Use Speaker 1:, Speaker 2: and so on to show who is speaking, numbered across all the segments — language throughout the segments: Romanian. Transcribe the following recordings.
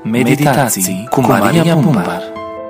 Speaker 1: Meditații cu Maria Pumpar.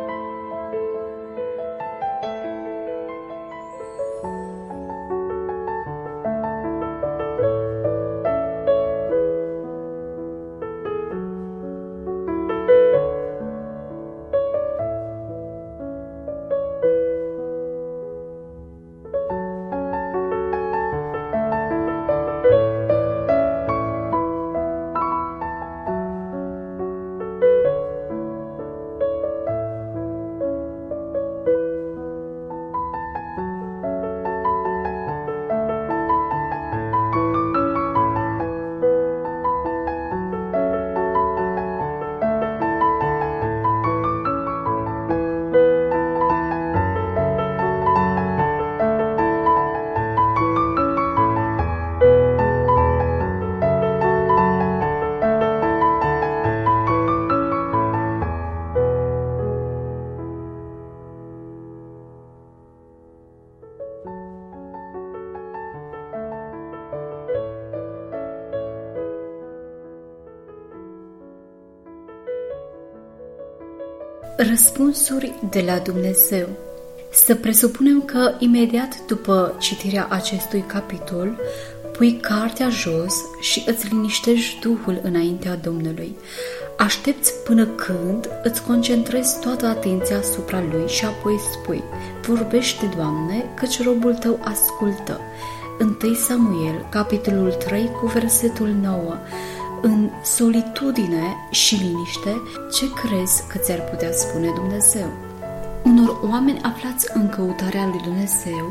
Speaker 2: Răspunsuri de la Dumnezeu. Să presupunem că imediat după citirea acestui capitol pui cartea jos și îți liniștești Duhul înaintea Domnului. Aștepți până când îți concentrezi toată atenția asupra Lui și apoi spui: Vorbește, Doamne, căci robul Tău ascultă. 1 Samuel, capitolul 3, cu versetul 9. În solitudine și liniște, ce crezi că ți-ar putea spune Dumnezeu? Unor oameni aflați în căutarea lui Dumnezeu,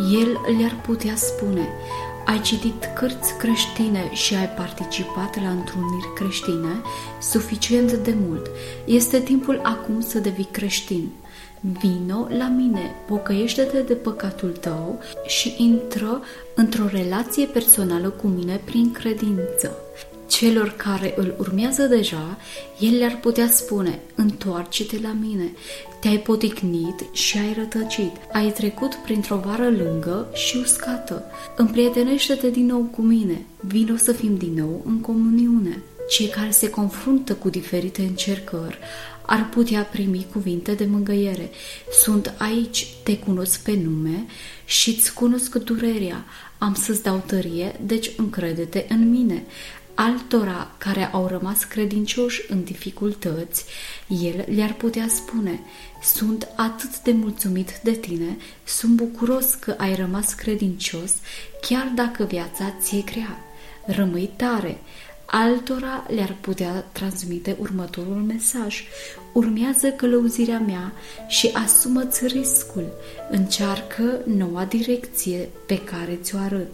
Speaker 2: El le-ar putea spune: ai citit cărți creștine și ai participat la întruniri creștine suficient de mult. Este timpul acum să devii creștin. Vino la mine, pocăiește-te de păcatul tău și intră într-o relație personală cu mine prin credință. Celor care îl urmează deja, El le-ar putea spune: întoarce-te la mine, te-ai poticnit și ai rătăcit, ai trecut printr-o vară lungă și uscată, împrietenește-te din nou cu mine, vino să fim din nou în comuniune. Cei care se confruntă cu diferite încercări ar putea primi cuvinte de mângâiere: sunt aici, te cunosc pe nume și îți cunosc durerea, am să-ți dau tărie, deci încrede-te în mine. Altora care au rămas credincioși în dificultăți, El le-ar putea spune: sunt atât de mulțumit de tine, sunt bucuros că ai rămas credincios, chiar dacă viața ți-e grea. Rămâi tare. Altora le-ar putea transmite următorul mesaj: urmează călăuzirea mea și asumă-ți riscul, încearcă noua direcție pe care ți-o arăt,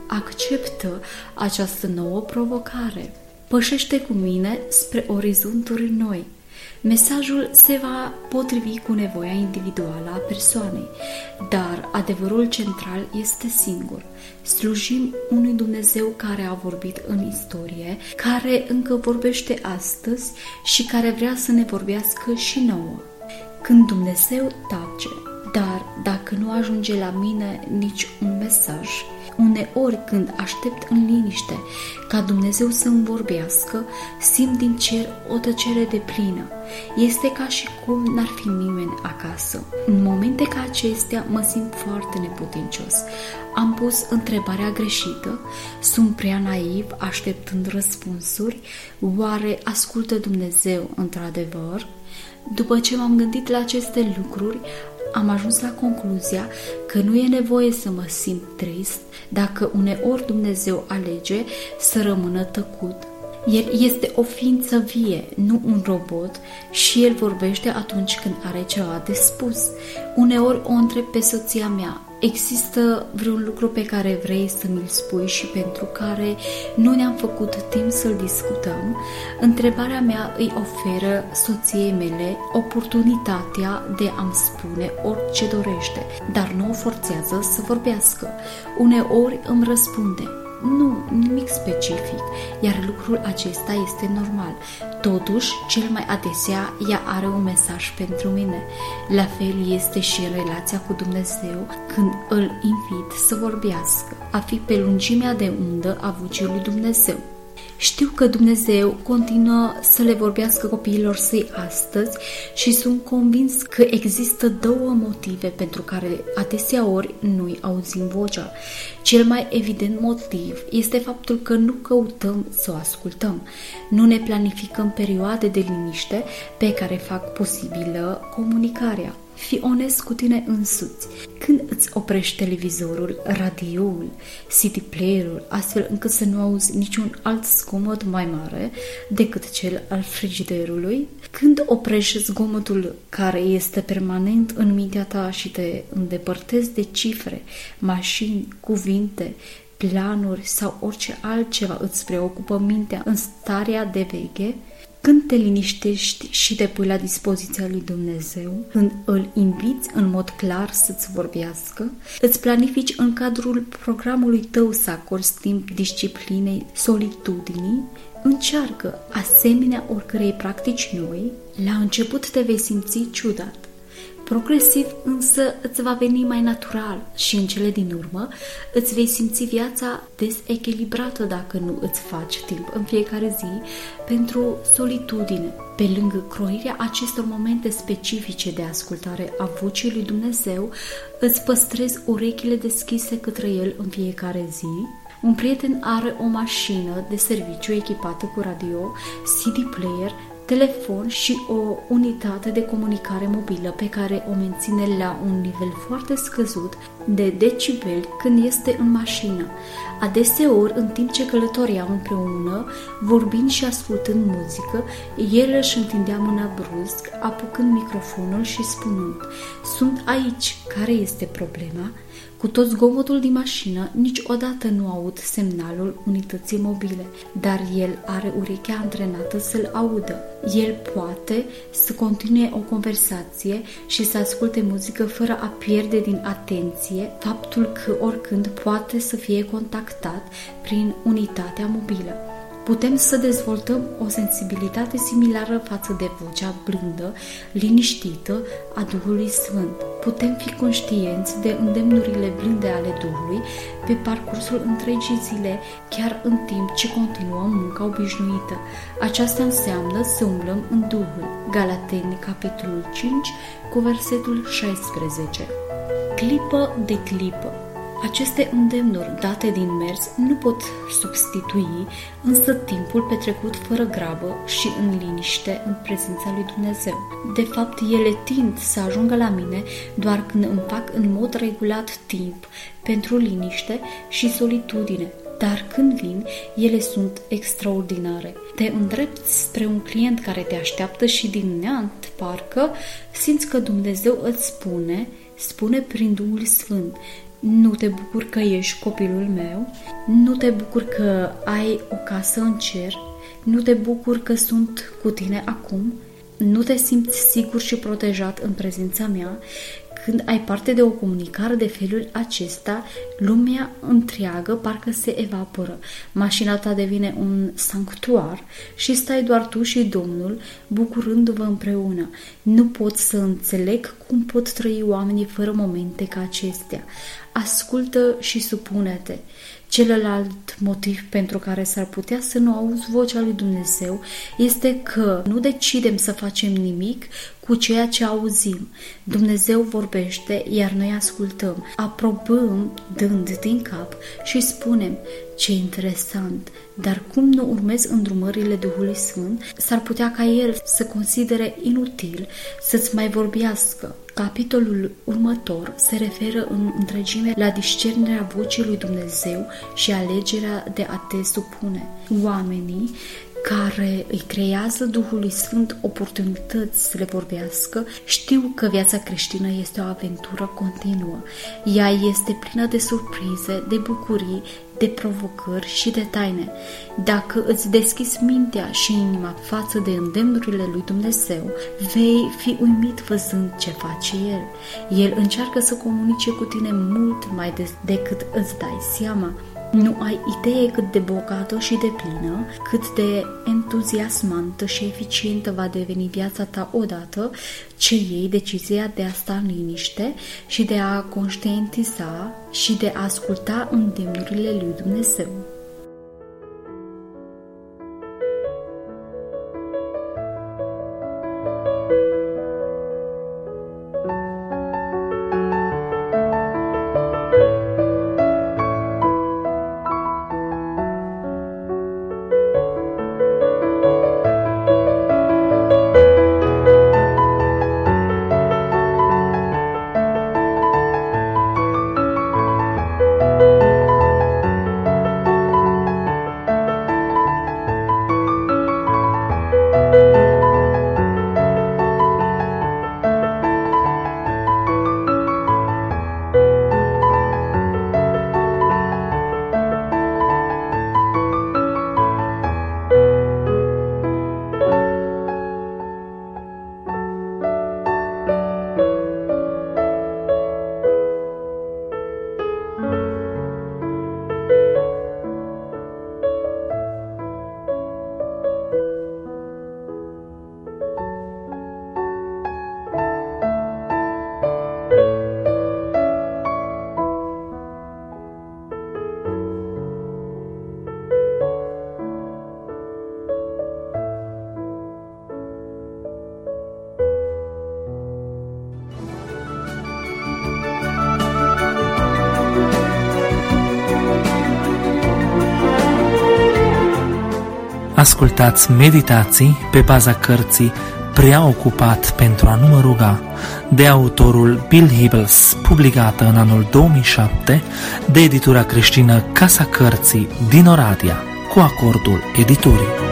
Speaker 2: acceptă această nouă provocare, pășește cu mine spre orizonturi noi. Mesajul se va potrivi cu nevoia individuală a persoanei, dar adevărul central este singur. Slujim unui Dumnezeu care a vorbit în istorie, care încă vorbește astăzi și care vrea să ne vorbească și nouă. Când Dumnezeu tace, dar dacă nu ajunge la mine nici un mesaj, uneori când aștept în liniște ca Dumnezeu să-mi vorbească, simt din cer o tăcere deplină. Este ca și cum n-ar fi nimeni acasă. În momente ca acestea mă simt foarte neputincios. Am pus întrebarea greșită? Sunt prea naiv așteptând răspunsuri? Oare ascultă Dumnezeu într-adevăr? După ce m-am gândit la aceste lucruri, am ajuns la concluzia că nu e nevoie să mă simt trist dacă uneori Dumnezeu alege să rămână tăcut. El este o ființă vie, nu un robot, și El vorbește atunci când are ceva de spus. Uneori o întreb pe soția mea: există vreun lucru pe care vrei să mi-l spui și pentru care nu ne-am făcut timp să-l discutăm? Întrebarea mea îi oferă soției mele oportunitatea de a-mi spune orice dorește, dar nu o forțează să vorbească. Uneori îmi răspunde: nu, nimic specific, iar lucrul acesta este normal. Totuși, cel mai adesea, ea are un mesaj pentru mine. La fel este și în relația cu Dumnezeu, când îl invit să vorbească, a fi pe lungimea de undă a vocii lui Dumnezeu. Știu că Dumnezeu continuă să le vorbească copiilor săi astăzi și sunt convins că există două motive pentru care adeseori nu-i auzim vocea. Cel mai evident motiv este faptul că nu căutăm să o ascultăm. Nu ne planificăm perioade de liniște pe care fac posibilă comunicarea. Fii onest cu tine însuți. Când îți oprești televizorul, radioul, CD player-ul, astfel încât să nu auzi niciun alt zgomot mai mare decât cel al frigiderului? Când oprești zgomotul care este permanent în mintea ta și te îndepărtezi de cifre, mașini, cuvinte, planuri sau orice altceva îți preocupă mintea în starea de veche? Când te liniștești și te pui la dispoziția lui Dumnezeu, când îl inviți în mod clar să-ți vorbească, îți planifici în cadrul programului tău să acorzi timp disciplinei, solitudinii, încearcă, asemenea oricărei practici noi, la început te vei simți ciudat. Progresiv însă îți va veni mai natural și în cele din urmă îți vei simți viața dezechilibrată dacă nu îți faci timp în fiecare zi pentru solitudine. Pe lângă croirea acestor momente specifice de ascultare a vocii lui Dumnezeu, îți păstrezi urechile deschise către El în fiecare zi. Un prieten are o mașină de serviciu echipată cu radio, CD player, telefon și o unitate de comunicare mobilă pe care o menține la un nivel foarte scăzut de decibeli când este în mașină. Adeseori, în timp ce călătoream împreună, vorbind și ascultând muzică, el își întindea mâna brusc, apucând microfonul și spunând: "Sunt aici, care este problema?" Cu tot zgomotul din mașină, niciodată nu aud semnalul unității mobile, dar el are urechea antrenată să-l audă. El poate să continue o conversație și să asculte muzică fără a pierde din atenție faptul că oricând poate să fie contactat prin unitatea mobilă. Putem să dezvoltăm o sensibilitate similară față de vocea blândă, liniștită a Duhului Sfânt. Putem fi conștienți de îndemnurile blânde ale Duhului pe parcursul întregii zile, chiar în timp ce continuăm munca obișnuită. Aceasta înseamnă să umblăm în Duhul. Galateni, capitolul 5, cu versetul 16. Clipă de clipă. Aceste îndemnuri date din mers nu pot substitui însă timpul petrecut fără grabă și în liniște în prezența lui Dumnezeu. De fapt, ele tind să ajungă la mine doar când îmi fac în mod regulat timp pentru liniște și solitudine. Dar când vin, ele sunt extraordinare. Te îndrepți spre un client care te așteaptă și din neant, parcă, simți că Dumnezeu îți spune prin Duhul Sfânt: "Nu te bucuri că ești copilul meu? Nu te bucuri că ai o casă în cer? Nu te bucuri că sunt cu tine acum? Nu te simți sigur și protejat în prezența mea?" Când ai parte de o comunicare de felul acesta, lumea întreagă parcă se evaporă. Mașina ta devine un sanctuar și stai doar tu și Domnul, bucurându-vă împreună. Nu pot să înțeleg cum pot trăi oamenii fără momente ca acestea. Ascultă și supune-te. Celălalt motiv pentru care s-ar putea să nu auzi vocea lui Dumnezeu este că nu decidem să facem nimic cu ceea ce auzim. Dumnezeu vorbește, iar noi ascultăm, aprobăm dând din cap și spunem: "Ce interesant, dar cum nu urmez îndrumările Duhului Sfânt, s-ar putea ca El să considere inutil să-ți mai vorbească." Capitolul următor se referă în întregime la discernerea vocii lui Dumnezeu și alegerea de a te supune. Oamenii care îi creează Duhului Sfânt oportunități să le vorbească știu că viața creștină este o aventură continuă. Ea este plină de surprize, de bucurii, de provocări și de taine. Dacă îți deschizi mintea și inima față de îndemnurile lui Dumnezeu, vei fi uimit văzând ce face El. El încearcă să comunice cu tine mult mai des decât îți dai seama. Nu ai idee cât de bogată și de plină, cât de entuziasmantă și eficientă va deveni viața ta odată ce iei decizia de a sta în liniște și de a conștientiza și de a asculta îndemnurile lui Dumnezeu.
Speaker 1: Ascultați meditații pe baza cărții Prea ocupat pentru a nu mă ruga, de autorul Bill Hybels, publicată în anul 2007 de editura creștină Casa Cărții din Oradea, cu acordul editurii.